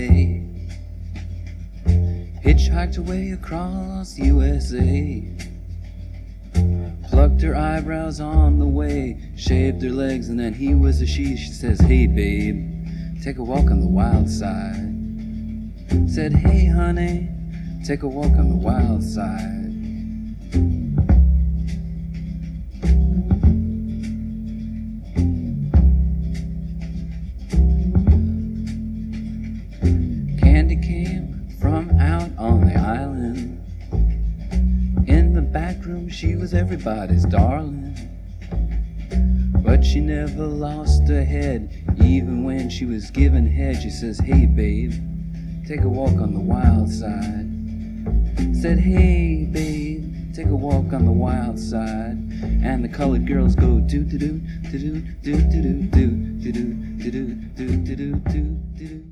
pay. Hitchhiked away across USA, plucked her eyebrows on the way, shaved her legs, and then he was a she. She says, hey babe, take a walk on the wild side. Said, hey honey, take a walk on the wild side. Candy came from out on the island. In the back room she was everybody's darling, but she never lost her head. Even when she was given head, she says, hey babe, take a walk on the wild side. Said, hey babe, take a walk on the wild side. And the colored girls go do do do do do do do do do do do do do do do do.